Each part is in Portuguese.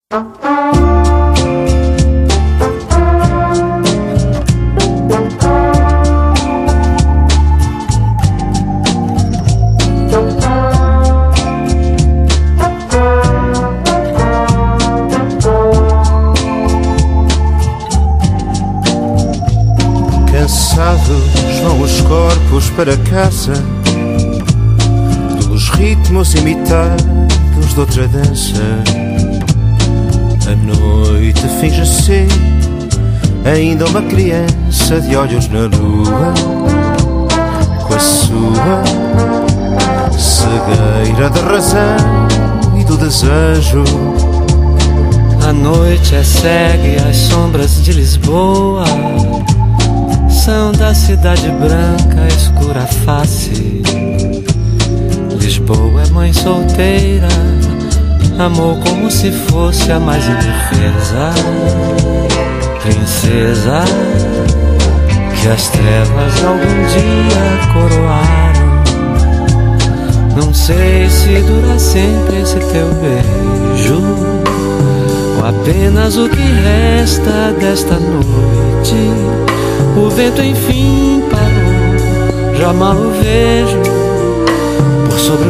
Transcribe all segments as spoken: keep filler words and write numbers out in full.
Cansados vão os corpos para casa, dos ritmos imitados de outra dança. A noite finge ser ainda uma criança de olhos na lua, com a sua cegueira da razão e do desejo. A noite é cega e as sombras de Lisboa são da cidade branca, escura face. Lisboa é mãe solteira, amou como se fosse a mais indefesa princesa que as trevas algum dia coroaram. Não sei se dura sempre esse teu beijo, ou apenas o que resta desta noite. O vento enfim parou, já mal o vejo por sobre o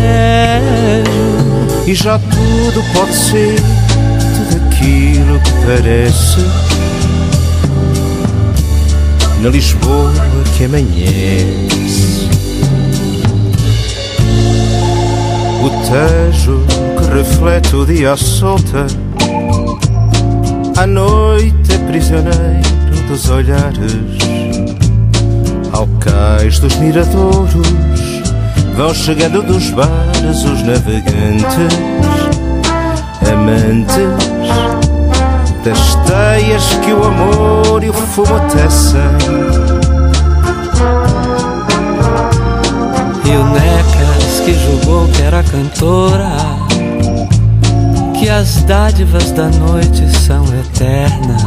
Tejo. E já tudo pode ser, tudo aquilo que parece, na Lisboa que amanhece. O Tejo que reflete o dia à solta, à noite é prisioneiro dos olhares. Ao cais dos miradouros vão chegando dos bares os navegantes, amantes das teias que o amor e o fumo tecem. E o Necas que julgou que era cantora, que as dádivas da noite são eternas.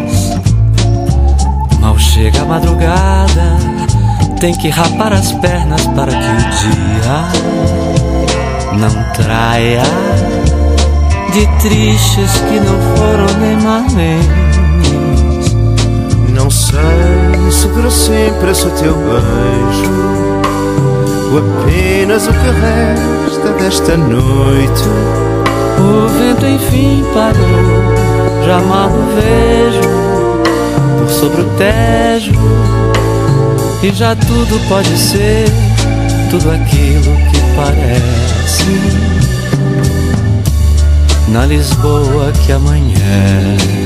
Mal chega a madrugada, tem que rapar as pernas para que o dia não traia de tristes que não foram nem marmenes. Não sei se dura sempre esse teu beijo, ou apenas o que resta desta noite. O vento enfim parou, já mal o vejo por sobre o Tejo. E já tudo pode ser, tudo aquilo que parece, na Lisboa que amanhece.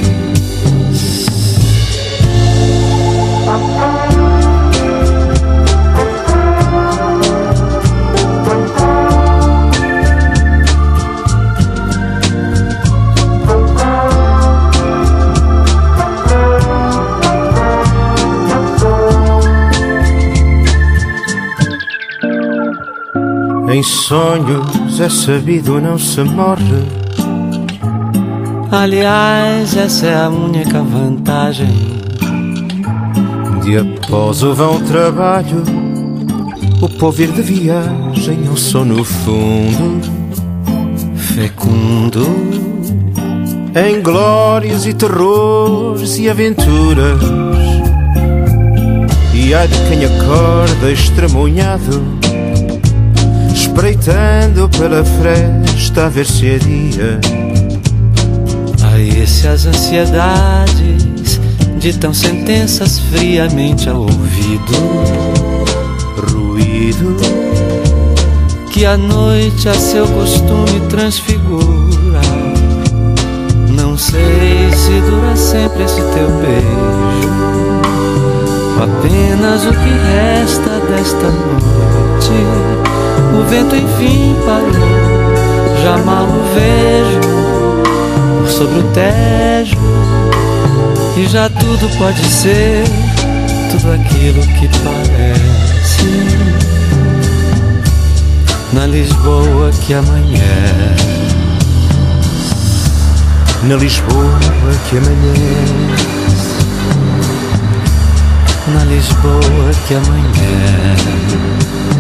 Em sonhos é sabido não se morre. Aliás, essa é a única vantagem de após o vão trabalho, o povo ir de viagem ao som no fundo fecundo, em glórias e terrores e aventuras. E há de quem acorda estremunhado, espreitando pela fresta a ver se é dia. Aí se as ansiedades ditam sentenças friamente ao ouvido, ruído que a noite a seu costume transfigura. Não sei se dura sempre esse teu beijo, ou apenas o que resta desta noite. O vento enfim parou, já mal o vejo por sobre o Tejo. E já tudo pode ser, tudo aquilo que parece, na Lisboa que amanhece. Na Lisboa que amanhece. Na Lisboa que amanhece.